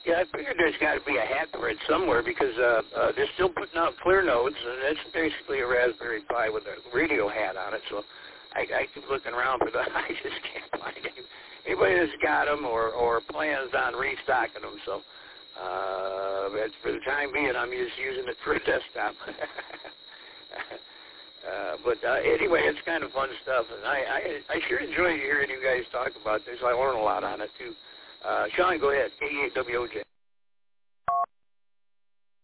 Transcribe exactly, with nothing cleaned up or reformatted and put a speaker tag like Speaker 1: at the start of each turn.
Speaker 1: Yeah, I figured there's got to be a hack for it somewhere because uh, uh, they're still putting out clear notes, and it's basically a Raspberry Pi with a radio hat on it. So I, I keep looking around for that. I just can't find any, anybody that's got them or, or plans on restocking them. So uh, but for the time being, I'm just using it for a desktop. uh, but uh, anyway, it's kind of fun stuff, and I, I, I sure enjoy hearing you guys talk about this. I learn a lot on it, too. Uh, Sean, go ahead. K E eight W O J.